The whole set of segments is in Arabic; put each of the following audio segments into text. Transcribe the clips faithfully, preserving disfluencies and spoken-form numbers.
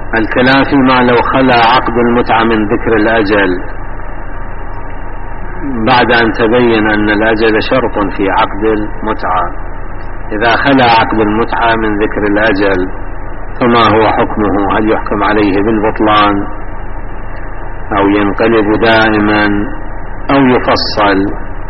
الكلام فيما لو خلا عقد المتعة من ذكر الأجل بعد أن تبين أن الأجل شرط في عقد المتعة. إذا خلا عقد المتعة من ذكر الأجل فما هو حكمه؟ هل يحكم عليه بالبطلان أو ينقلب دائما أو يفصل؟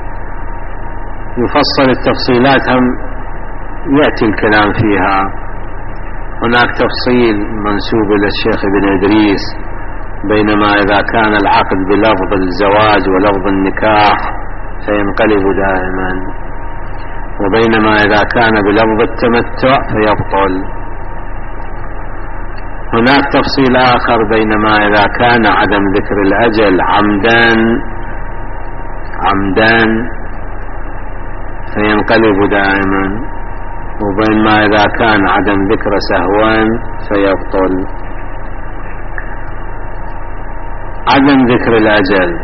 يفصل التفصيلات هم يأتي الكلام فيها. هناك تفصيل منسوب إلى الشيخ ابن إدريس بينما إذا كان العقد بلفظ الزواج ولفظ النكاح فينقلب دائما، وبينما إذا كان بلفظ التمتع فيبطل. هناك تفصيل آخر بينما إذا كان عدم ذكر الأجل عمدان عمدان فينقلب دائما، وبينما إذا كان عدم ذكر سهوان فيبطل. عدم ذكر الأجل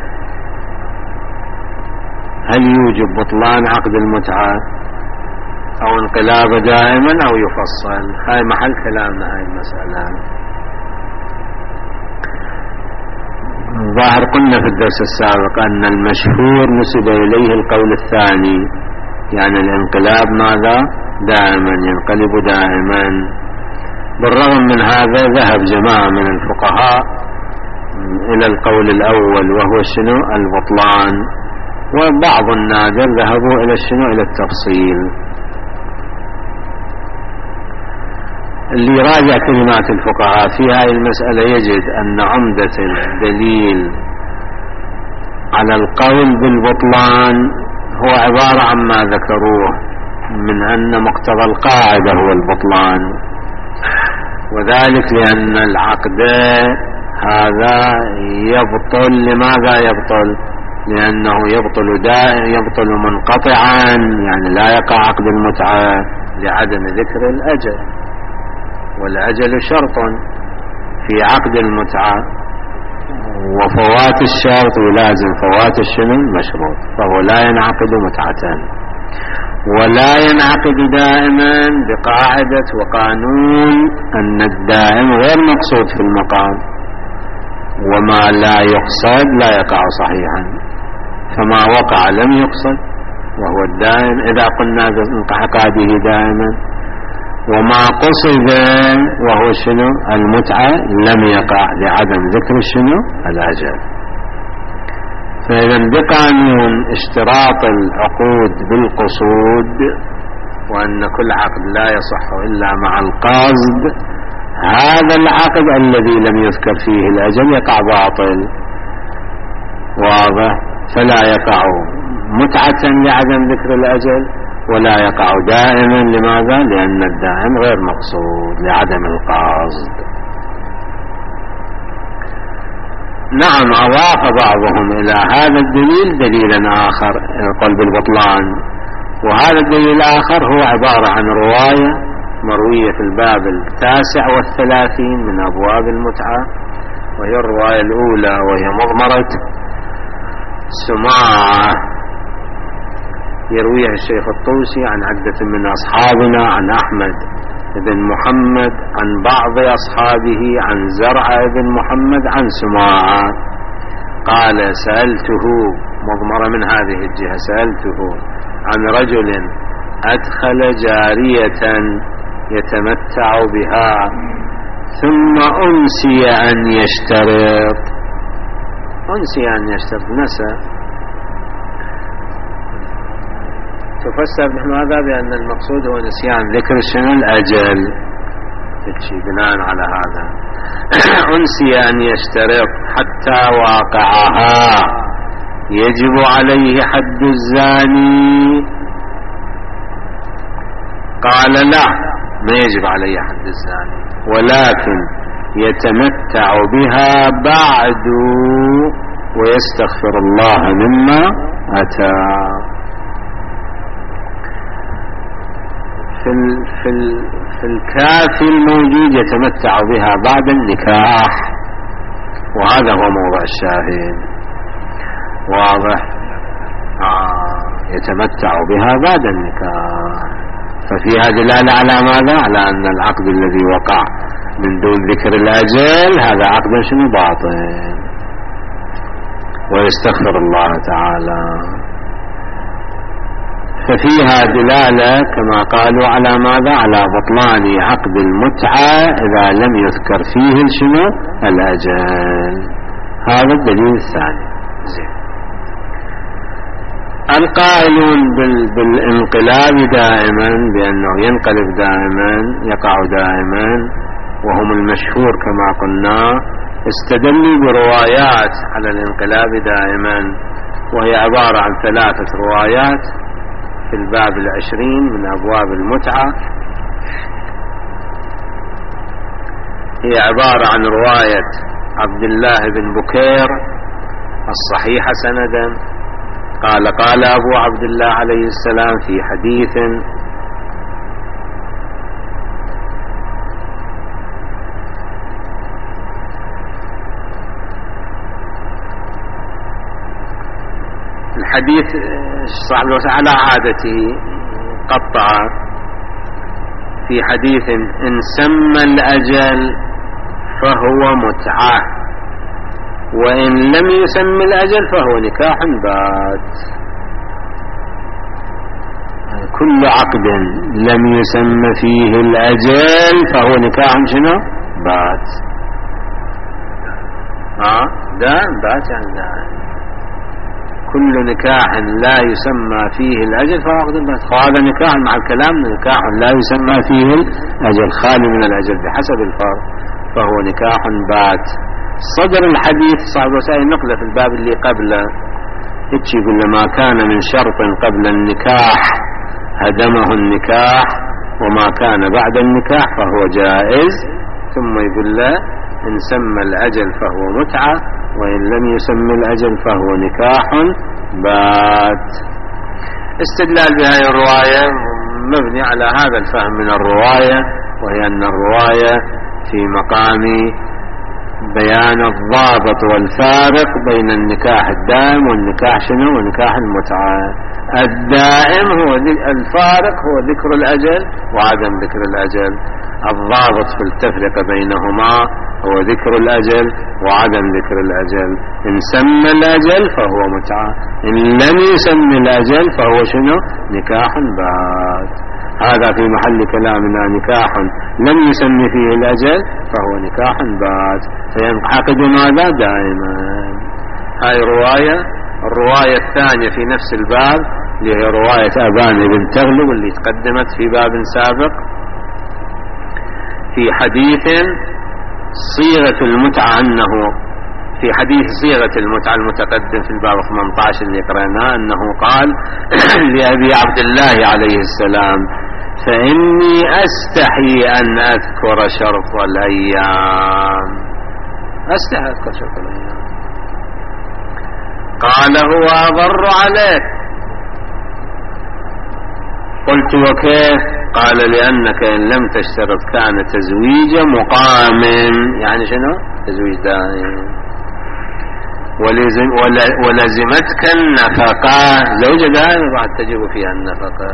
هل يوجب بطلان عقد المتعة أو انقلابه دائما أو يفصل؟ هاي محل كلامنا هاي المسألة. ظاهر قلنا في الدرس السابق أن المشهور نسب إليه القول الثاني، يعني الانقلاب ماذا؟ دائما، ينقلب دائما. بالرغم من هذا ذهب جماعة من الفقهاء إلى القول الأول وهو شنو؟ البطلان، وبعض النادر ذهبوا إلى شنو؟ إلى التفصيل. اللي راجع كلمات الفقهاء في هذه المسألة يجد أن عمدة الدليل على القول بالبطلان هو عبارة عما ذكروه من أن مقتضى القاعدة هو البطلان، وذلك لأن العقد هذا يبطل. لماذا يبطل؟ لأنه يبطل دائما، يبطل منقطعا، يعني لا يقع عقد المتعة لعدم ذكر الأجل، والأجل شرط في عقد المتعة، وفوات الشرط يلازم فوات الشنو؟ المشروط، فهو لا ينعقد متعة، ولا ينعقد دائما بقاعدة وقانون أن الدائم غير مقصود في المقام، وما لا يقصد لا يقع صحيحا، فما وقع لم يقصد وهو الدائم إذا قلنا بانعقاده دائما، وما قصد وهو شنو؟ المتعة لم يقع لعدم ذكر شنو؟ الأجل. فإذا بقانون اشتراط العقود بالقصود وأن كل عقد لا يصح إلا مع القصد، هذا العقد الذي لم يذكر فيه الأجل يقع باطل، واضح؟ فلا يقع متعة لعدم ذكر الأجل، ولا يقع دائما. لماذا؟ لأن الدائم غير مقصود لعدم القصد. نعم، أضاف بعضهم إلى هذا الدليل دليلا آخر يقول بالبطلان، وهذا الدليل الآخر هو عبارة عن رواية مروية في الباب التاسع والثلاثين من أبواب المتعة، وهي الرواية الأولى وهي مضمرة سماعة، يرويها الشيخ الطوسي عن عدة من أصحابنا، عن أحمد بن محمد عن بعض أصحابه عن زرع بن محمد عن سماعة قال: سألته، مضمرة من هذه الجهة، سألته عن رجل أدخل جارية يتمتع بها ثم أنسي أن يشترط. أنسي أن يشترط، نسى. تفسر بهذا بأن المقصود هو نسيان ذكر شنو؟ الأجل، بناء على هذا أنسي أن يشترط حتى واقعها يجب عليه حد الزاني. قال: لا، ما يجب عليه حد الزاني، ولكن يتمتع بها بعد ويستغفر الله مما أتى. في في في الكافي الموجود يتمتع بها بعد النكاح، وهذا هو موضع الشاهد، واضح؟ آه يتمتع بها بعد النكاح، ففيها دلالة على ماذا؟ على أن العقد الذي وقع من دون ذكر الأجل هذا عقد شنو باطل ويستغفر الله تعالى. ففيها دلالة كما قالوا على ماذا؟ على بطلان عقد المتعة إذا لم يذكر فيه شنو الأجل. هذا الدليل الثاني. زين. القائلون بالانقلاب دائما بأنه ينقلب دائما يقع دائما وهم المشهور كما قلنا استدلوا بروايات على الانقلاب دائما وهي عبارة عن ثلاثة روايات في الباب العشرين من أبواب المتعة. هي عبارة عن رواية عبد الله بن بكير الصحيحة سندا قال قال أبو عبد الله عليه السلام في حديث الحديث صاحب على عادته قطع في حديث إن سمى الأجل فهو متعة وإن لم يسم الأجل فهو نكاح بات. كل عقد لم يسم فيه الأجل فهو نكاح شنو بات. ها دائم بات يعني دائم. كل نكاح لا يسمى فيه الأجل فهو عقد بات. هذا نكاح مع الكلام نكاح لا يسمى فيه الأجل خالي من الأجل بحسب الفرق فهو نكاح بات. صدر الحديث صاحب وسائل نقله في الباب اللي قبله يقول ما كان من شرط قبل النكاح هدمه النكاح وما كان بعد النكاح فهو جائز. ثم يقول له إن سمى الأجل فهو متعة وإن لم يسمى الأجل فهو نكاح بات. استدلال بهذه الرواية مبني على هذا الفهم من الرواية وهي أن الرواية في مقام بيان الضابط والفارق بين النكاح الدائم والنكاح شنو ونكاح المتعة. الدائم هو الفارق هو ذكر الأجل وعدم ذكر الأجل. الضابط في التفرقة بينهما هو ذكر الأجل وعدم ذكر الأجل. إن سمى الأجل فهو متعة إن لم يسمى الأجل فهو شنو نكاح بات. هذا في محل كلامنا نكاح لم يسمي فيه الأجل فهو نكاح بات فينعقد ماذا دائما. هاي رواية. الرواية الثانية في نفس الباب اللي هي رواية أبان بن تغلب اللي تقدمت في باب سابق في حديث صيغة المتعة أنه في حديث صيغة المتعة المتقدم في الباب ثمانية عشر اللي قرأناه أنه قال لأبي عبد الله عليه السلام فإني أستحي أن أذكر شرط الأيام. أستحي أذكر شرط الأيام. قال هو أضر عليك. قلت وكيف؟ قال لأنك إن لم تشترط كان تزويج مقام يعني شنو تزويج دائم ولزم ولزمتك النفقة زوجة دائما بعد تجب فيها النفقة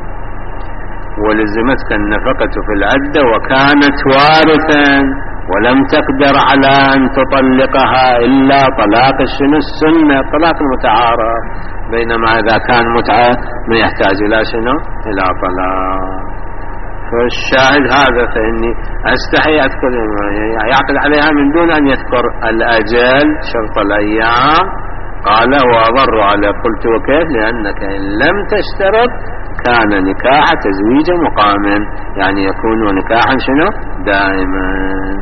ولزمتك النفقة في العدة وكانت وارثا ولم تقدر على أن تطلقها إلا طلاق الشنو السنة طلاق المتعارف. بينما إذا كان متعة ما يحتاج إلى شنو إلى طلاق. فالشاهد هذا فإني أستحي أذكر يعقد عليها من دون أن يذكر الأجل شرط الأيام. قال وأضر على. قلت وكيف؟ لأنك إن لم تشترط كان نكاح تزويج مقام يعني يكون نكاحا شنو دائما.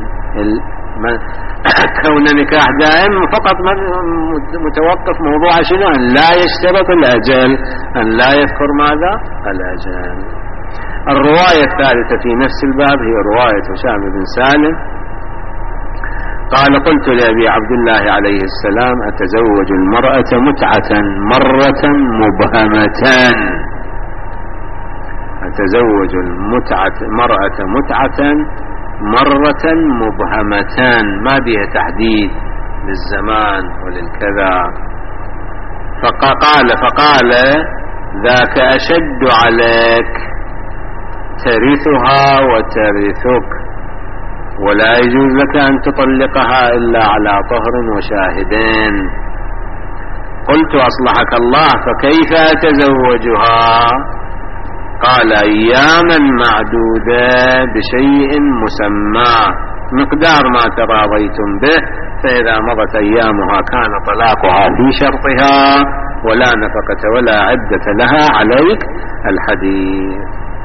كون نكاح دائم فقط متوقف موضوع شنو أن لا يشترط الأجل أن لا يذكر ماذا الأجل. الرواية الثالثة في نفس الباب هي رواية هشام بن سالم قال قلت لأبي عبد الله عليه السلام أتزوج المرأة متعة مرة مبهمة. أتزوج المتعة مرأة متعة مرة مبهمة ما بها تحديد للزمان وللكذا. فقال فقال ذاك أشد عليك ترثها وترثك. ولا يجوز لك أن تطلقها إلا على طهر وشاهدين. قلت أصلحك الله فكيف أتزوجها؟ قال أياما معدودة بشيء مسمى مقدار ما تراضيتم به، فإذا مضت أيامها كان طلاقها في شرطها ولا نفقة ولا عدة لها عليك الحديث.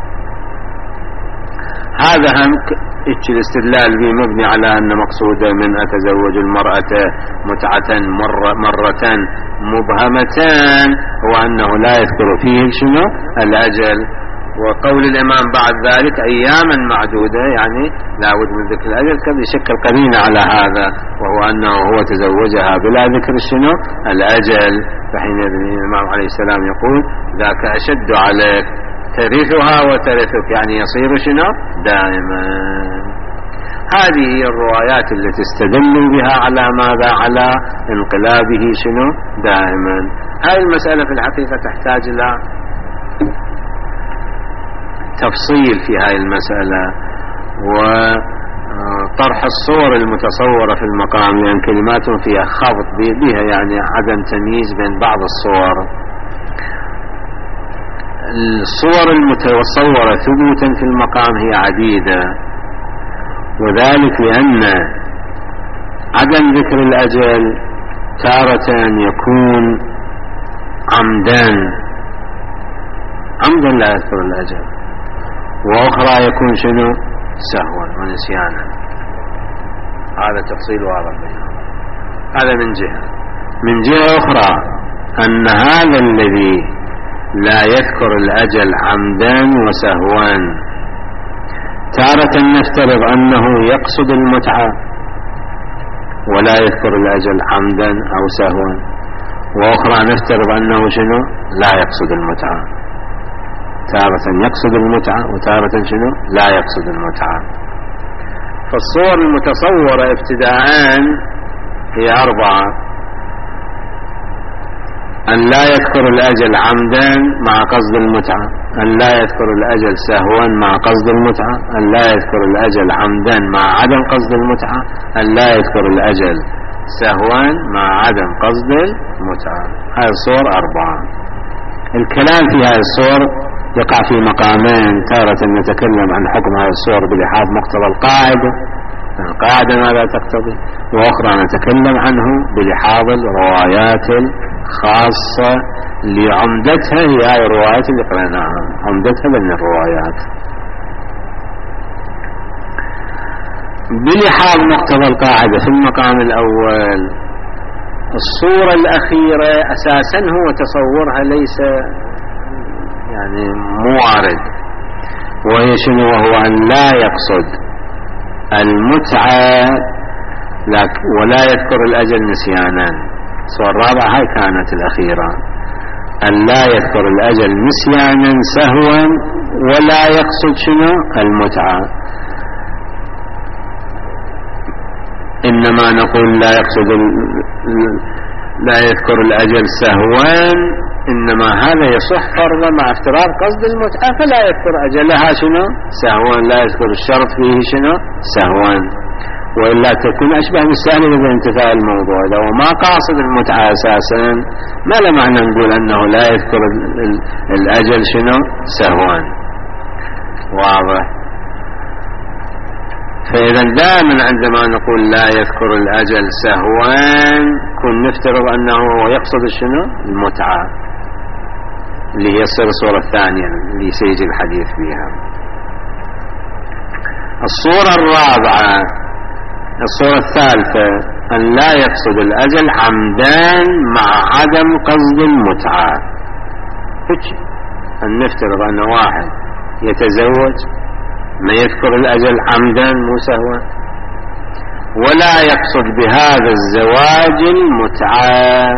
هذا هم الاستدلال به مبني على أن مقصوده من أتزوج المرأة متعة مرة, مرة مبهمتان هو أنه لا يذكر فيه شنو الأجل. وقول الإمام بعد ذلك أياما معدودة يعني لا بد من ذكر الأجل قد يشكل قرينة على هذا، وهو أنه هو تزوجها بلا ذكر شنو الأجل. فحينئذ الإمام عليه السلام يقول ذاك أشد عليك، ترثها وترثك يعني يصير شنو دائما. هذه هي الروايات التي استدلوا بها على ماذا؟ على انقلابه شنو دائما. هذه المسألة في الحقيقة تحتاج إلى تفصيل في هذه المسألة وطرح الصور المتصورة في المقام، لأن كلمات فيها خبط بها يعني عدم تمييز بين بعض الصور. الصور المتصورة ثبوتا في المقام هي عديدة، وذلك لأن عدم ذكر الأجل تارة يكون عمدا عمدا لا يذكر الأجل، وأخرى يكون شنو سهوا ونسيانا. هذا تفصيل واضح بينهم. هذا من جهة. من جهة أخرى أن هذا الذي لا يذكر الأجل عمدا وسهوا تارة نفترض أنه يقصد المتعة ولا يذكر الأجل عمدا أو سهوا، وأخرى نفترض أنه شنو لا يقصد المتعة. تارة يقصد المتعة وتارة شنو لا يقصد المتعة. فالصور المتصورة ابتداء هي أربعة: أن لا يذكر الأجل عمدا مع قصد المتعة، أن لا يذكر الأجل سهوا مع قصد المتعة، أن لا يذكر الأجل عمدا مع عدم قصد المتعة، أن لا يذكر الأجل سهوا مع عدم قصد المتعة. هذه الصور أربعة. الكلام في هذه الصور يقع في مقامين: تارة نتكلم عن حكم هذه الصور بلحاظ مقتضى القاعدة، القاعدة ماذا تقتضي، وأخرى نتكلم عنه بلحاظ الروايات الخاصة لعمدتها هي هذه الروايات اللي قرأناها، عمدتها بين الروايات. بلحاظ مقتضى القاعدة في المقام الأول الصورة الأخيرة أساسا هو تصورها ليس يعني موارد، وهي شنو؟ وهو أن لا يقصد المتعة ولا يذكر الأجل نسيانا. الصورة الرابعة هاي كانت الأخيرة، أن لا يذكر الأجل نسيانا سهوا ولا يقصد شنو المتعة. إنما نقول لا يقصد لا يذكر الأجل سهوا، إنما هذا يصح فرضا مع افتراض قصد المتعة، فلا يذكر أجلها شنو سهوا، لا يذكر الشرط فيه شنو سهوا، وإلا تكون أشبه بالسهل بانتفاء الموضوع. لو ما قاصد المتعة أساسا ما له معنى نقول أنه لا يذكر الأجل شنو سهوا. واضح؟ فإذا دائما عندما نقول لا يذكر الأجل سهوا كن نفترض أنه يقصد شنو المتعة، اللي هي الصورة الثانية اللي سيجي الحديث فيها. الصورة الرابعة الصورة الثالثة أن لا يقصد الأجل عمدان مع عدم قصد المتعة. أن نفترض أن واحد يتزوج ما يذكر الأجل عمدا مو سهوا ولا يقصد بهذا الزواج المتعة،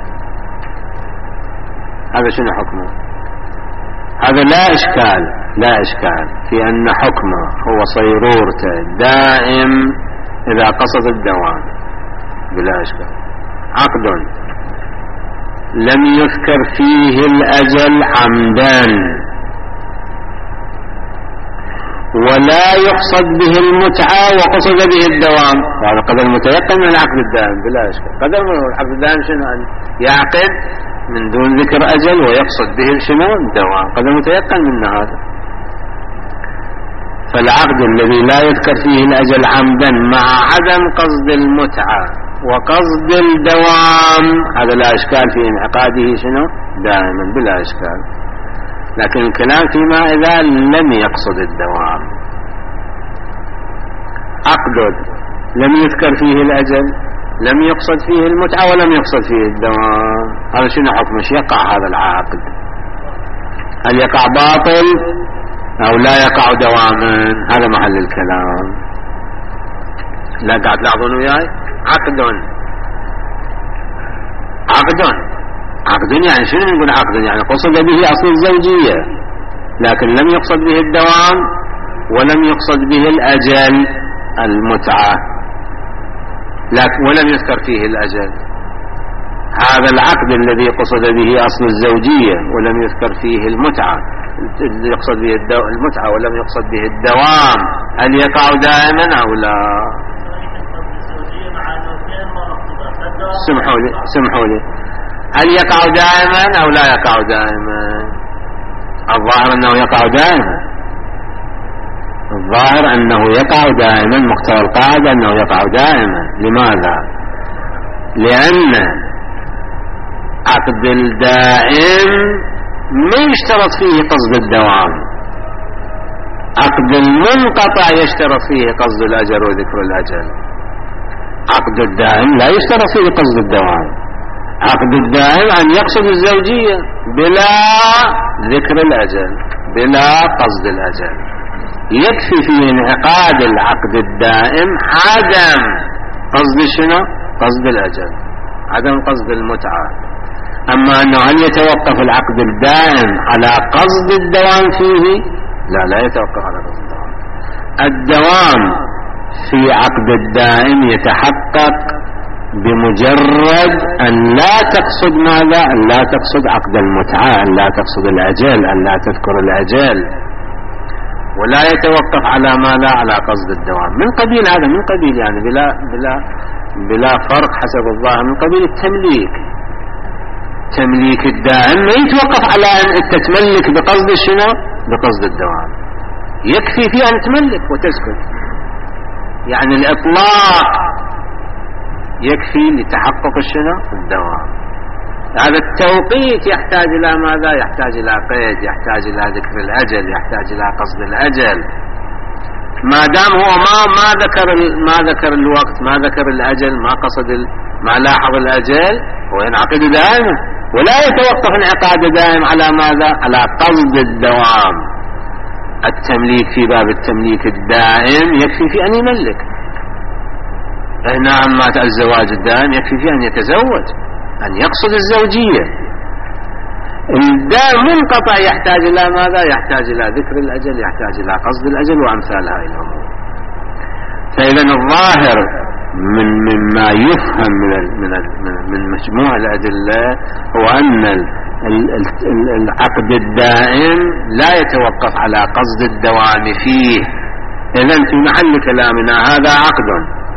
هذا شنو حكمه؟ هذا لا إشكال لا إشكال في أن حكمه هو صيرورته دائم إذا قصد الدوام بلا إشكال. عقد لم يذكر فيه الأجل عمدا ولا يقصد به المتعة وقصد به الدوام، هذا قدر متيقن من العقد الدائم بلا إشكال. قدر من العقد الدائم شنو؟ أن يعقد من دون ذكر أجل ويقصد به شنو؟ الدوام، قدر متيقن من هذا. فالعقد الذي لا يذكر فيه الأجل عمدا مع عدم قصد المتعة وقصد الدوام هذا لا إشكال في انعقاده شنو؟ دائما بلا إشكال. لكن الكلام فيما إذا لم يقصد الدوام. عقد لم يذكر فيه الأجل، لم يقصد فيه المتعة ولم يقصد فيه الدوام، هذا شنو حكمه؟ يقع هذا العقد؟ هل يقع باطل أو لا يقع دواما؟ هذا محل الكلام. لا قاعد تلاحظون وياي؟ عقد عقد عقد يعني شنو نقول عقد؟ يعني قصد به أصل الزوجية لكن لم يقصد به الدوام ولم يقصد به الأجل المتعة، لكن ولم يذكر فيه الأجل. هذا العقد الذي قصد به أصل الزوجية ولم يذكر فيه المتعة، يقصد به المتعة ولم يقصد به الدوام، هل يقع دائما أو لا؟ سمحوا لي سمحوا لي هل يقع دائما أو لا يقع دائما؟ الظاهر أنه يقع دائما، الظاهر أنه يقع دائما، مقتضى القاعدة أنه يقع دائما. لماذا؟ لأن عقد الدائم ما يشترط فيه قصد الدوام، عقد المنقطع يشترط فيه قصد الأجل وذكر الأجل. عقد الدائم لا يشترط فيه قصد الدوام، عقد الدائم أن يقصد الزوجية بلا ذكر الأجل بلا قصد الأجل. يكفي في انعقاد العقد الدائم عدم قصد شنو؟ قصد الأجل، عدم قصد المتعة. أما أنه هل يتوقف العقد الدائم على قصد الدوام فيه؟ لا لا يتوقف على قصد الدوام. الدوام في عقد الدائم يتحقق بمجرد أن لا تقصد ماذا؟ أن لا تقصد عقد المتعة، أن لا تقصد الأجل، أن لا تذكر الأجل، ولا يتوقف على ما لا على قصد الدوام. من قبيل هذا من قبيل يعني بلا بلا بلا فرق حسب الظاهر من قبيل التمليك. تمليك الدائم ما يتوقف على أن أنت تملك بقصد شنو؟ بقصد الدوام. يكفي في أن تملك وتسكت، يعني الإطلاق يكفي لتحقق الشنو؟ الدوام. هذا التوقيت يحتاج إلى ماذا؟ يحتاج إلى قيد، يحتاج إلى ذكر الأجل، يحتاج إلى قصد الأجل. ما دام هو ما ما ذكر ما ذكر الوقت، ما ذكر الأجل، ما قصد ما لاحظ الأجل، هو ينعقد دائما ولا يتوقف انعقاد دائم على ماذا؟ على قصد الدوام. التمليك في باب التمليك الدائم يكفي في أن يملك. هنا أما الزواج الدائم يكفي في أن يتزوج، أن يقصد الزوجية. الدائم منقطع يحتاج إلى ماذا؟ يحتاج إلى ذكر الأجل، يحتاج إلى قصد الأجل وأمثال هذه الأمور. فإذا الظاهر من مما يفهم من من من مجموع الأدلة هو أن العقد الدائم لا يتوقف على قصد الدوام فيه. إذن في محل كلامنا هذا عقد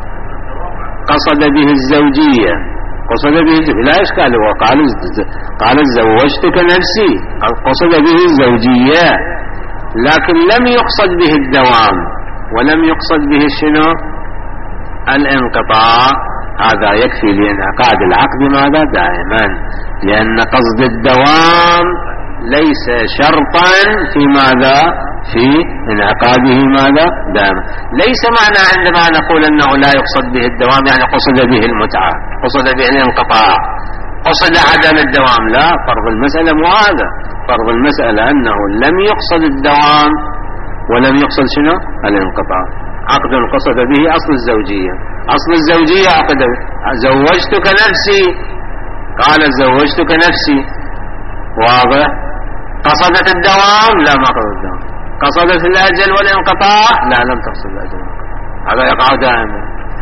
قصد به الزوجية، قصد به الزوجية لا إشكال، هو قال قال زوجتك نفسي، قصد به الزوجية لكن لم يقصد به الدوام ولم يقصد به شنو؟ الانقطاع. هذا يكفي لانعقاد العقد ماذا؟ دائما، لأن قصد الدوام ليس شرطا في ماذا؟ في انعقاده ماذا؟ دائما. ليس معنى عندما نقول أنه لا يقصد به الدوام يعني قصد به المتعة، قصد به الانقطاع، قصد عدم الدوام. لا، فرض المسألة مو هذا. فرض المسألة أنه لم يقصد الدوام ولم يقصد شنو؟ الانقطاع. عقد قصد به أصل الزوجية، أصل الزوجية عقد زوجتك نفسي، قال زوجتك نفسي، واضح؟ قصدت الدوام؟ لا، ما قصدت الدوام. قصدت الأجل والانقطاع؟ لا، لم تقصد الأجل والانقطاع. هذا يقع دائما،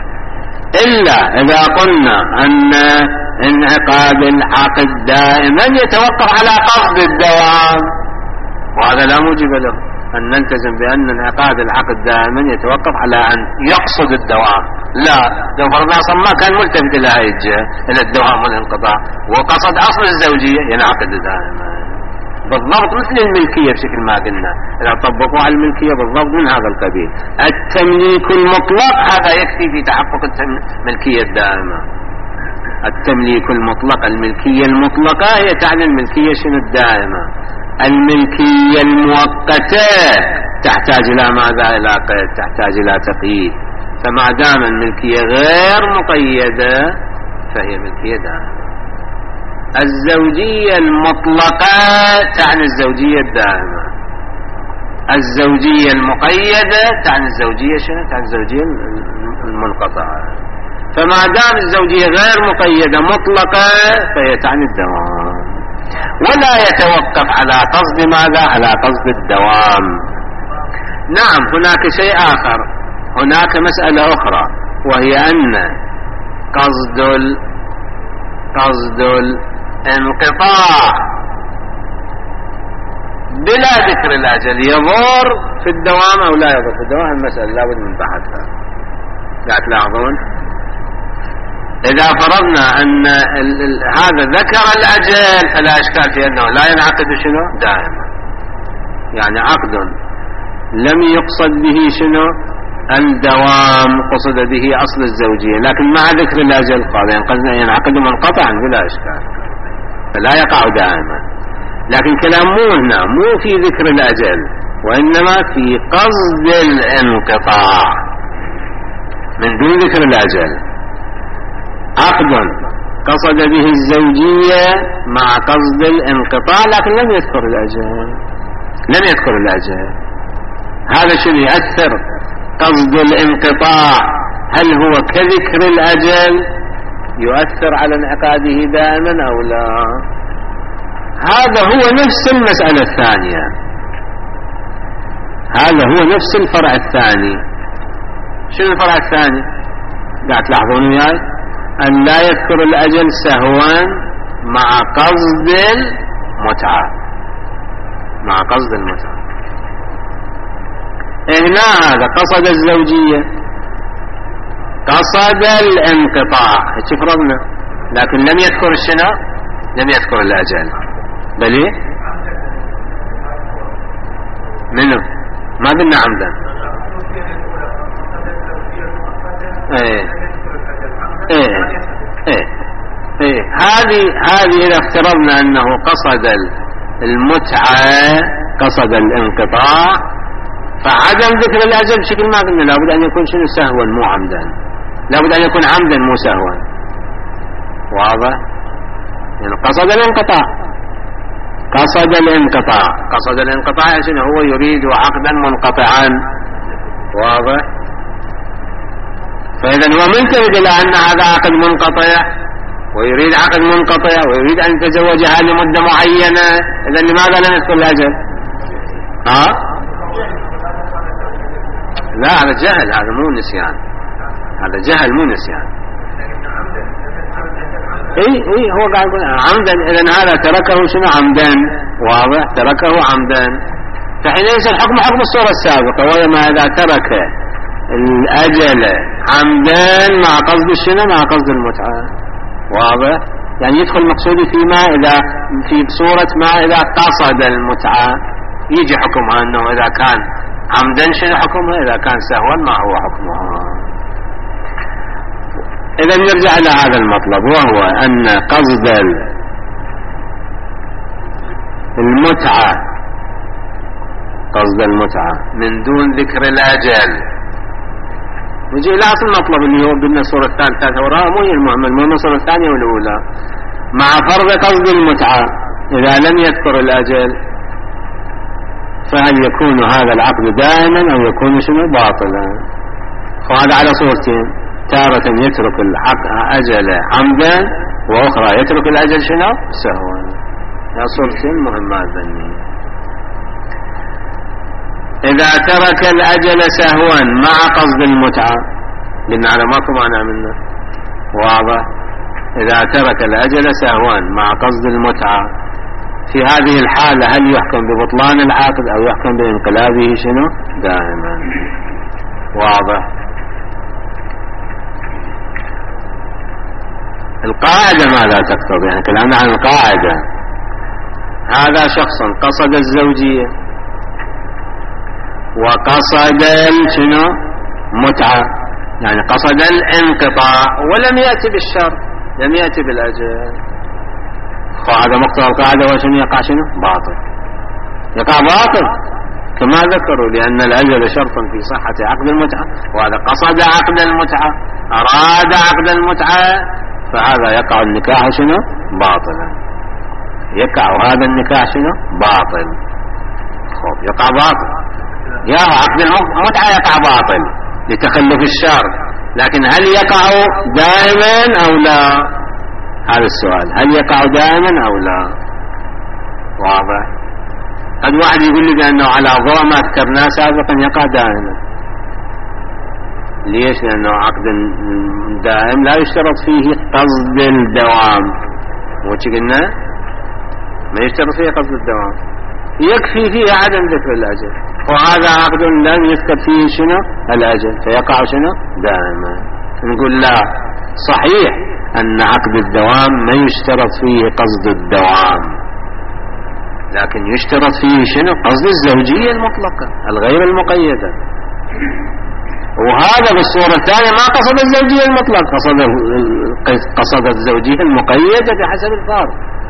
إلا إذا قلنا أن انعقاد العقد دائما يتوقف على قصد الدوام، وهذا لا موجب له. أن نلتزم بأن انعقاد العقد دائما يتوقف على أن يقصد الدوام. لا، لو فرضنا أصلا ما كان ملتفت إلى هذه الجهة إلى الدوام والانقطاع وقصد أصل الزوجية ينعقد دائما بالضبط مثل الملكية بشكل ما قلنا، إذا طبقوا على الملكية بالضبط من هذا القبيل. التمليك المطلق هذا يكفي في تحقق الملكية الدائمة. التمليك المطلق، الملكية المطلقة هي تعني الملكية شنو الدائمة. الملكية المؤقتة تحتاج إلى ماذا؟ إلى قيد، تحتاج إلى تقييد. فما دام الملكية غير مقيدة فهي ملكية دائمة. الزوجية المطلقة تعني الزوجية الدائمة. الزوجية المقيدة تعني الزوجية شنو؟ تعني الزوجية المنقطعة. فما دام الزوجية غير مقيدة مطلقة فهي تعني الدوام، ولا يتوقف على قصد ماذا؟ على قصد الدوام. نعم، هناك شيء آخر، هناك مسألة أخرى، وهي أن قصد ال... قصد الانقطاع بلا ذكر الأجل يضر في الدوام أو لا يضر في الدوام. المسألة لابد من بحثها. لا تلاحظون؟ إذا فرضنا أن ال ال هذا ذكر الأجل فلا إشكال في أنه لا ينعقد شنو؟ دائما. يعني عقد لم يقصد به شنو؟ الدوام، قصد به أصل الزوجية، لكن مع ذكر الأجل قال ينعقد منقطعا بلا إشكال فلا يقع دائما. لكن كلام مو هنا، مو في ذكر الأجل، وإنما في قصد الانقطاع من دون ذكر الأجل. عقد قصد به الزوجية مع قصد الانقطاع لكن لم يذكر الأجل، لم يذكر الأجل. هذا شنو يأثر؟ قصد الانقطاع هل هو كذكر الأجل يؤثر على انعقاده دائما أو لا؟ هذا هو نفس المسألة الثانية، هذا هو نفس الفرع الثاني. شنو الفرع الثاني؟ قاعد تلاحظون وياي؟ أن لا يذكر الأجل سهوا مع قصد المتعة، مع قصد المتعة. هنا هذا قصد الزوجية، قصد الانقطاع، هيك فرضنا، لكن لم يذكر الشنو؟ لم يذكر الأجل. بل إيه؟ منه؟ ما قلنا عمدا. ايه ايه ايه ايه هذه هذه إذا افترضنا أنه قصد المتعة، قصد الانقطاع، فعدم ذكر الأجل بشكل ما قلنا لابد أن يكون شنو؟ سهوا مو عمدا. لابد أن يكون عمدا مو سهوا. واضح؟ يعني قصد الانقطاع، قصد الانقطاع، قصد الانقطاع شنو؟ هو يريد عقدا منقطعا. واضح؟ فإذا هو منتهي إلى أن هذا عقد منقطع ويريد عقد منقطع ويريد أن يتزوجها لمدة معينة. إذا لماذا لم يذكر الأجل؟ ها؟ لا، هذا جهل، هذا مو نسيان، هذا جهل مو نسيان. اي اي هو قاعد يقول عمدا. اذا هذا تركه شنو؟ عمدا. واضح؟ تركه عمدا. فحينئذ الحكم حكم الصورة السابقة، وما اذا ترك الاجل عمدا مع قصد الشنو؟ مع قصد المتعة. واضح؟ يعني يدخل مقصودي فيما اذا في صورة ما اذا قصد المتعة يجي حكمها انه اذا كان عمدا شنو حكمها، اذا كان سهوا ما هو حكمها. إذا نرجع إلى هذا المطلب، وهو أن قصد المتعة، قصد المتعة من دون ذكر الأجل. نجي إلى أصل المطلب اللي هو قلنا الصورة الثالثة وراء، مو هي المهمة، المهمة الصورة الثانية والأولى. مع فرض قصد المتعة إذا لم يذكر الأجل فهل يكون هذا العقد دائما أو يكون شنو؟ باطلا. وهذا على صورتين، تارة يترك الأجل عمدا وأخرى يترك الأجل شنو؟ سهوا. هذه صورتين مهمات ذنية. إذا ترك الأجل سهوا مع قصد المتعة قلنا على ماكو معنى منه. واضح؟ إذا ترك الأجل سهوا مع قصد المتعة في هذه الحالة هل يحكم ببطلان العقد أو يحكم بانقلابه شنو دائما؟ واضح. القاعدة ماذا تقتضي؟ يعني كلامنا عن القاعدة. هذا شخص قصد الزوجية وقصد شنو متعة، يعني قصد الانقطاع ولم يأتي بالشرط، لم يأتي بالأجل. هذا مقتضى القاعدة وشنو يقع شنو باطل، يقع باطل كما ذكروا، لأن الأجل شرط في صحة عقد المتعة، وهذا قصد عقد المتعة أراد عقد المتعة، فهذا يقع النكاح شنو باطلا، يقع هذا النكاح شنو باطل. خب يقع باطل، يا عقد المتعة يقع باطل لتخلف الشرط، لكن هل يقع دائما أو لا؟ هذا السؤال، هل يقع دائما أو لا؟ واضح. قد واحد يقول لي بأنه على ضوء ما ذكرناه سابقا يقع دائما. ليش؟ لأنه عقد دائم لا يشترط فيه قصد الدوام، وش قلنا؟ ما يشترط فيه قصد الدوام، يكفي فيه عدم ذكر الأجل، وهذا عقد لم يذكر فيه شنو الأجل فيقع شنو دائما. نقول لا، صحيح أن عقد الدوام ما يشترط فيه قصد الدوام، لكن يشترط فيه شنو قصد الزوجية المطلقة الغير المقيدة، وهذا بالصورة الثانية ما قصد الزوجية المطلقة، قصد قصد الزوجية المقيدة بحسب الفرق،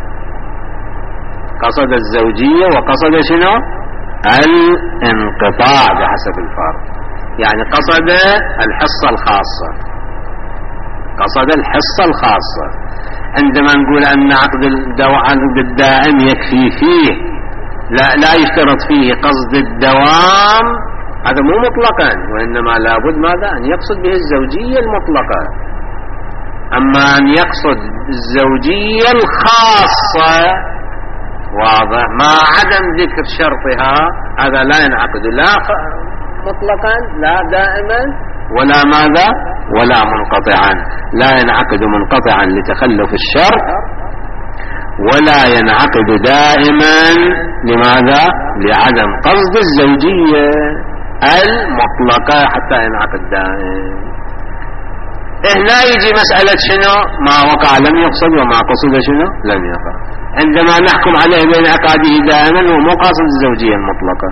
قصد الزوجية وقصد شنو الانقطاع بحسب الفرق، يعني قصد الحصة الخاصة، قصد الحصة الخاصة. عندما نقول أن عقد عقد الدائم يكفي فيه لا, لا يشترط فيه قصد الدوام، هذا مو مطلقا، وإنما لابد ماذا أن يقصد به الزوجية المطلقة. أما أن يقصد الزوجية الخاصة واضح مع عدم ذكر شرطها، هذا لا ينعقد لا مطلقا لا دائما ولا ماذا ولا منقطعا، لا ينعقد منقطعا لتخلف الشرط، ولا ينعقد دائما لماذا لعدم قصد الزوجية المطلقة حتى ينعقد دائم. هنا يجي مسألة شنو ما وقع لم يقصد وما قصد شنو لم يقع. عندما نحكم عليه بانعقاده دائما هو مو قاصد الزوجية المطلقة،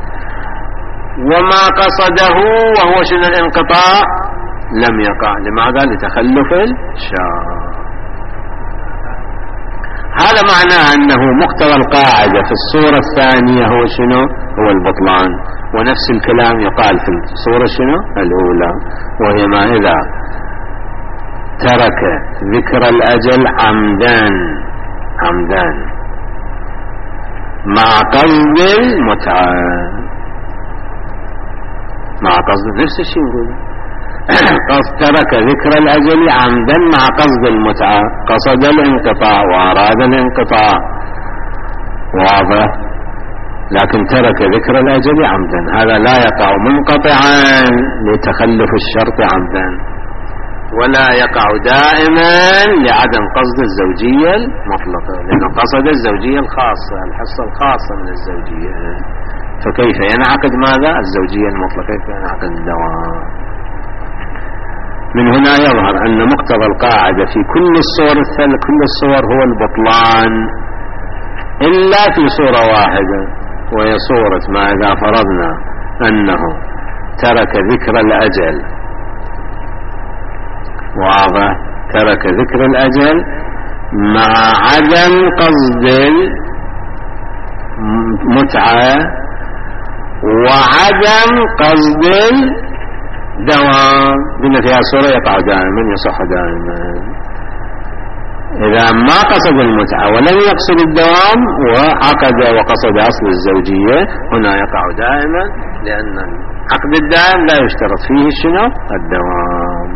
وما قصده وهو شنو الانقطاع لم يقع. لماذا؟ لتخلف الشرط. هذا معناه أنه مقتضى القاعدة في الصورة الثانية هو شنو هو البطلان، ونفس الكلام يقال في الصورة شنو الأولى، وهي ما إذا ترك ذكر الأجل عمدان عمدان مع قصد المتعة، مع قصد نفس الشيء نقول قصد ترك ذكر الأجل عمدا مع قصد المتعة، قصد الانقطاع وأراد الانقطاع واضح، لكن ترك ذكر الأجل عمدا، هذا لا يقع منقطعا لتخلف الشرط عمدا، ولا يقع دائما لعدم قصد الزوجية المطلقة، لأنه قصد الزوجية الخاصة الحصة الخاصة من الزوجية، فكيف ينعقد ماذا الزوجية المطلقة، كيف ينعقد الدوام. من هنا يظهر أن مقتضى القاعدة في كل الصور الثلاث كل الصور هو البطلان، إلا في صورة واحدة، وهي صورة ما إذا فرضنا أنه ترك ذكر الأجل واضح، ترك ذكر الأجل مع عدم قصد المتعة وعدم قصد الدوام، قلنا فيها صورة يقع دائما يصح دائما. إذا ما قصد المتعة ولم يقصد الدوام وعقد وقصد أصل الزوجية هنا يقع دائما، لأن عقد الدائم لا يشترط فيه شنو الدوام.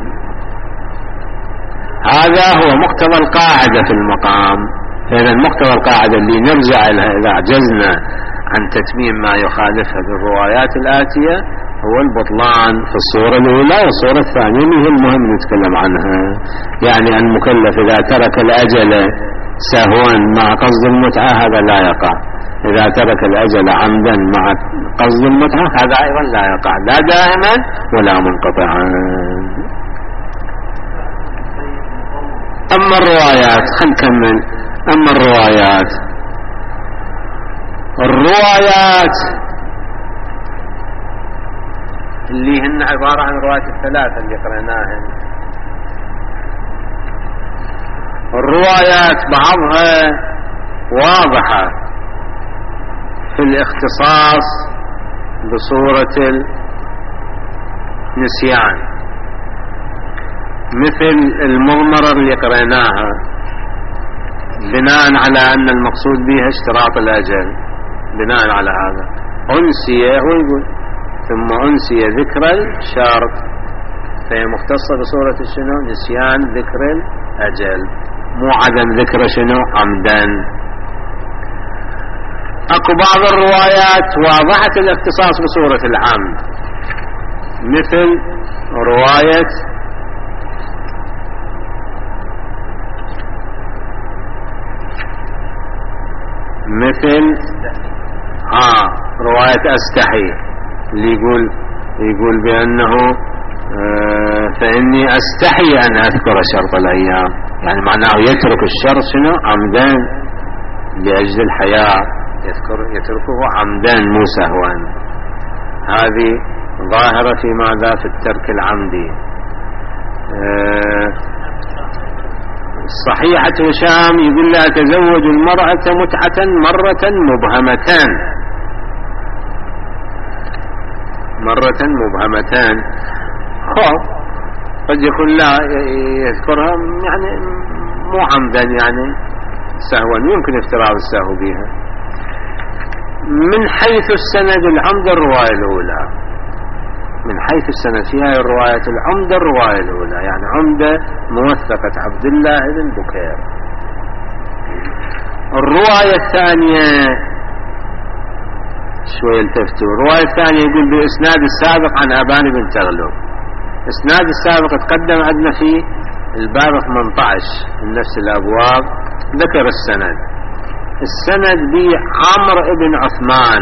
هذا هو مقتضى القاعدة في المقام. فإذا مقتضى القاعدة اللي نرجع لها إذا عجزنا عن تتميم ما يخالفها بالروايات الآتية هو البطلان في الصورة الأولى والصورة الثانية اللي هي المهم نتكلم عنها. يعني المكلف إذا ترك الأجل سهوا مع قصد المتعة هذا لا يقع. إذا ترك الأجل عمدا مع قصد المتعة هذا أيضا لا يقع، لا دائما ولا منقطعا. أما الروايات، خلينا نكمل. أما الروايات الروايات اللي هن عبارة عن روايات الثلاثة اللي قرأناهن، الروايات بعضها واضحة في الاختصاص بصورة النسيان، مثل المضمرة اللي قرأناها بناء على أن المقصود بها اشتراط الأجل، بناء على هذا أنسي، هو يقول ثم أنسي ذكر الشرط، فهي مختصة بصورة شنو؟ نسيان ذكر الأجل، مو عدم ذكر شنو؟ عمدا. اكو بعض الروايات واضحة الاختصاص بصورة العمد، مثل رواية مثل آه رواية أستحي اللي يقول يقول بأنه آه فإني أستحي أن أذكر شرط الأيام، يعني معناه يترك الشرط شنو؟ عمدا لأجل الحياة، يذكر يتركه عمدا مو سهوا. هذه ظاهرة في ماذا؟ في الترك العمدي. آه صحيحة هشام يقول لا تزوج المرأة متعة مرة مبهمتان، مرة مبهمتان. خب قد يكون لا يذكرها يعني مو عمدا، يعني سهوا، يمكن افتراض السهو بها. من حيث السند العمد الرواية الأولى، من حيث السند في هذه الرواية العمد الرواية الأولى، يعني عمدة موثقة عبد الله بن بكير. الرواية الثانية شوية التفتوا، الرواية الثانية يقول بإسناد السابق عن أبان بن تغلب. إسناد السابق تقدم عندنا في الباب ثمانية عشر من نفس الأبواب، ذكر السند. السند بي عمرو بن عثمان،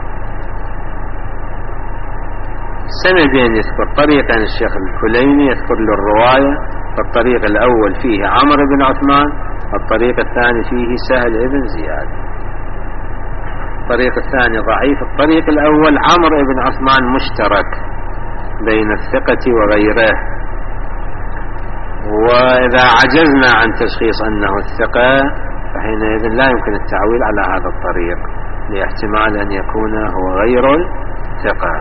سندين يذكر، طريقا الشيخ الكليني يذكر للرواية، فالطريق الأول فيه عمرو بن عثمان، الطريق الثاني فيه سهل بن زياد. الطريق الثاني ضعيف، الطريق الأول عمرو بن عثمان مشترك بين الثقة وغيره، وإذا عجزنا عن تشخيص أنه الثقة فحينئذ لا يمكن التعويل على هذا الطريق، لاحتمال أن يكون هو غير الثقة.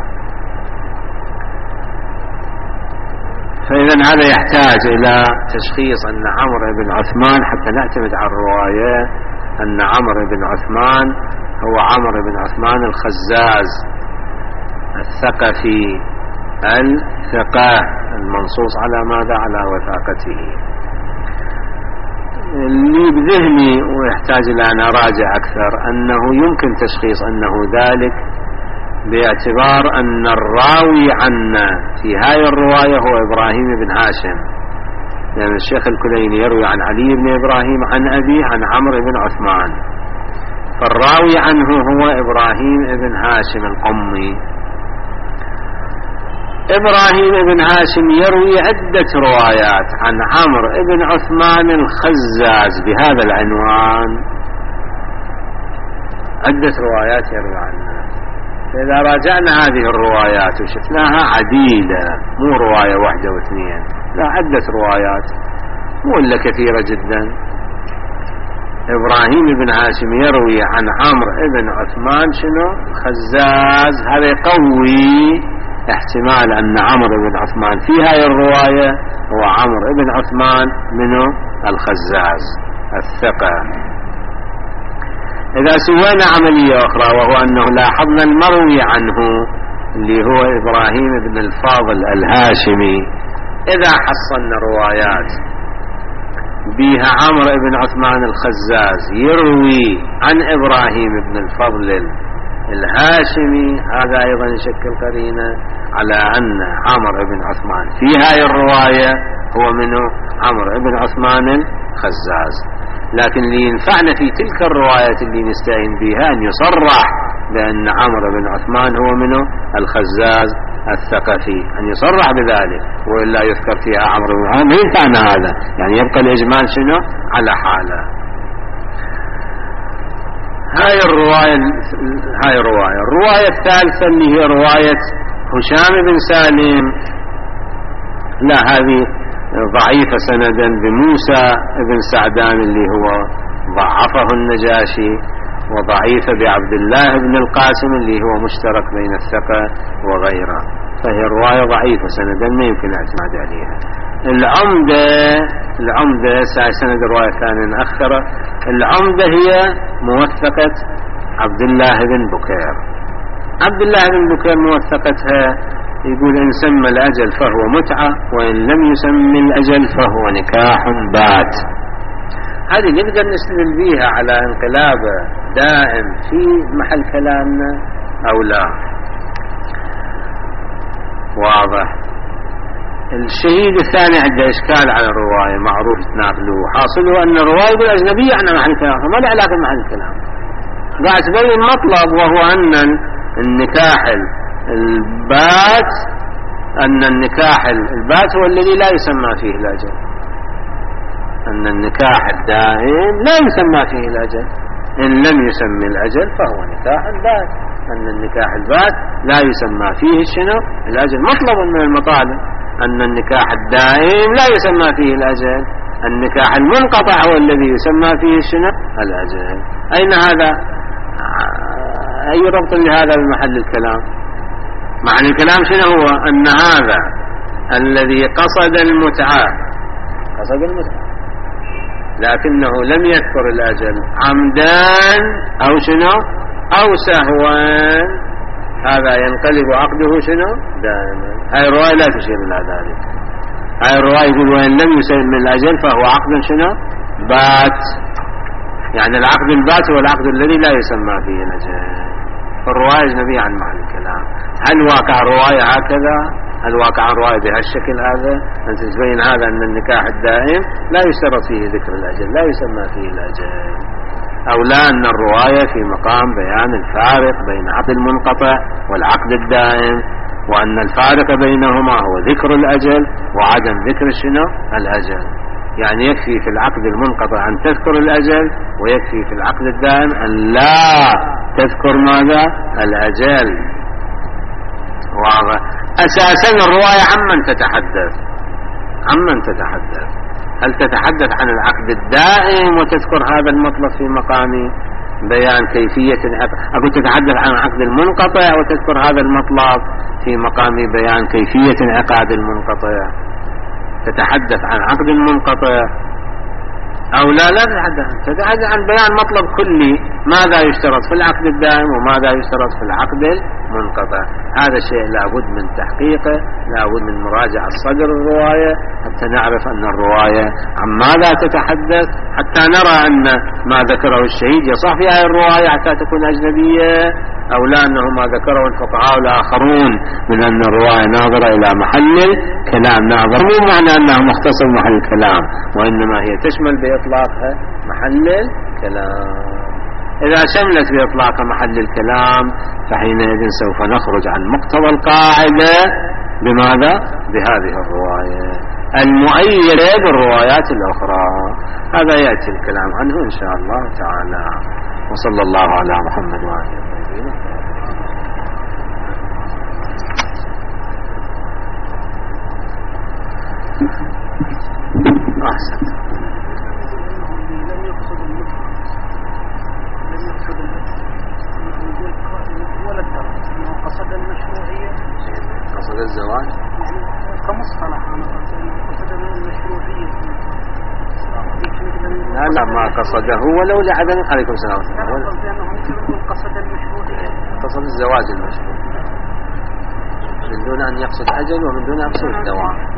فإذا هذا يحتاج إلى تشخيص أن عمرو بن عثمان حتى نعتمد على الرواية أن عمرو بن عثمان هو عمرو بن عثمان الخزاز الثقفي الثقة المنصوص على ماذا؟ على وثاقته. اللي بذهني ويحتاج إلى أن أراجع أكثر أنه يمكن تشخيص أنه ذلك باعتبار أن الراوي عنا في هاي الرواية هو إبراهيم بن هاشم، لأن يعني الشيخ الكليني يروي عن علي بن إبراهيم عن أبيه عن عمرو بن عثمان، فالراوي عنه هو إبراهيم بن هاشم القمي. إبراهيم بن هاشم يروي عدة روايات عن عمرو بن عثمان الخزاز بهذا العنوان، عدة روايات يروي عنها. فإذا راجعنا هذه الروايات وشفناها عديدة، مو رواية واحدة واثنين، لا عدة روايات مو إلا كثيرة جدا. إبراهيم بن هاشم يروي عن عمرو بن عثمان شنو؟ خزاز. هذا يقوي احتمال أن عمرو بن عثمان في هاي الرواية هو عمرو بن عثمان منه الخزاز الثقة. إذا سوينا عملية أخرى وهو أنه لاحظنا المروي عنه اللي هو إبراهيم بن الفاضل الهاشمي، إذا حصلنا روايات بها عمرو بن عثمان الخزاز يروي عن إبراهيم بن الفضل الهاشمي، هذا أيضا يشكل قرينة على أن عمرو بن عثمان في هاي الرواية هو منه عمرو بن عثمان الخزاز. لكن اللي ينفعنا في تلك الرواية اللي نستعين بها أن يصرح بأن عمرو بن عثمان هو منه الخزاز الثقفي، أن يصرح بذلك، وإلا يذكر فيها عمرو بن عثمان ما ينفعنا هذا، يعني يبقى الإجمال شنو على حاله. هاي الرواية هاي الرواية الرواية الثالثة اللي هي رواية هشام بن سالم، لا هذه ضعيفة سندا بموسى بن سعدان اللي هو ضعفه النجاشي، وضعيفة بعبد الله بن القاسم اللي هو مشترك بين الثقة وغيره، فهي الرواية ضعيفة سندا ما يمكن الاعتماد عليها. العمدة العمدة سند الرواية ثانية مؤخرة، العمدة هي موثقة عبد الله بن بكير. عبد الله بن بكير موثقتها يقول إن سمى الأجل فهو متعة، وإن لم يسمى الأجل فهو نكاح بات. هذه نقدر نستدل بيها على انقلاب دائم في محل كلامنا أو لا؟ واضح. الشهيد الثاني عنده إشكال على الرواية، معروف تناقله، حاصله أن الرواية بالأجنبية عن محل الكلام، ما له علاقة بمحل الكلام، قاعد تبين مطلب، وهو أن النكاح البات أن النكاح البات هو الذي لا يسمى فيه الأجل، أن النكاح الدائم لا يسمى فيه الأجل، إن لم يسمى الأجل فهو نكاح بات، أن النكاح البات لا يسمى فيه شنو الأجل، مطلب من المطالب. أن النكاح الدائم لا يسمى فيه الأجل، النكاح المنقطع هو الذي يسمى فيه شنو الأجل. أين هذا؟ أي ربط لهذا بمحل الكلام؟ معنى الكلام شنو هو؟ أن هذا الذي قصد المتعة قصد المتعة لكنه لم يذكر الأجل عمدان أو شنو أو سهوا، هذا ينقلب عقده شنو دائما. هاي الرواية لا تشير إلى ذلك. هاي الرواية يقول وإن لم يسمى الأجل فهو عقد شنو بات، يعني العقد البات هو العقد الذي لا يسمى فيه الأجل. فالرواية أجنبية عن معنى الكلام. هل واقع الرواية هكذا؟ هل واقع الرواية بهالشكل هذا؟ أنت تبين هذا أن النكاح الدائم لا يشترط فيه ذكر الأجل، لا يسمى فيه الأجل، أو لا أن الرواية في مقام بيان الفارق بين عقد المنقطع والعقد الدائم، وأن الفارق بينهما هو ذكر الأجل وعدم ذكر شنو الأجل. يعني يكفي في العقد المنقطع أن تذكر الأجل، ويكفي في العقد الدائم أن لا تذكر ماذا الأجل. واضح. أساسا الرواية عمن تتحدث عمن تتحدث هل تتحدث عن العقد الدائم وتذكر هذا المطلب في مقام بيان كيفية العقد، أو تتحدث عن العقد المنقطع وتذكر هذا المطلب في مقام بيان كيفية انعقاد المنقطع؟ تتحدث عن عقد المنقطع أو لا لا تتحدث تتحدث عن بيان مطلب كلي، ماذا يشترط في العقد الدائم وماذا يشترط في العقد المنقطع. هذا الشيء لابد من تحقيقه، لابد من مراجعة صدر الرواية حتى نعرف أن الرواية عن ماذا تتحدث، حتى نرى أن ما ذكره الشهيد يصح في هذه الرواية حتى تكون أجنبية، أو لا أنه ما ذكره الفقهاء الآخرون من أن الرواية ناظرة إلى محل الكلام. ناظر مو معنى أنها مختصر محل الكلام، وإنما هي تشمل بإطلاقها محل الكلام. إذا شملت بإطلاق محل الكلام فحينئذ سوف نخرج عن مقتضى القاعدة بماذا؟ بهذه الرواية المؤيدة بالروايات الأخرى. هذا يأتي الكلام عنه إن شاء الله تعالى. وصلى الله على محمد وآله وصحبه. أحسن. قصد المشروعية، قصد الزواج كمصطلح قصد المشروعية. لا لا ما قصده ولو لعدم. عليكم السلام. قصد المشروعية، قصد الزواج المشروع من دون أن يقصد أجل ومن دون أن يقصد الدوام.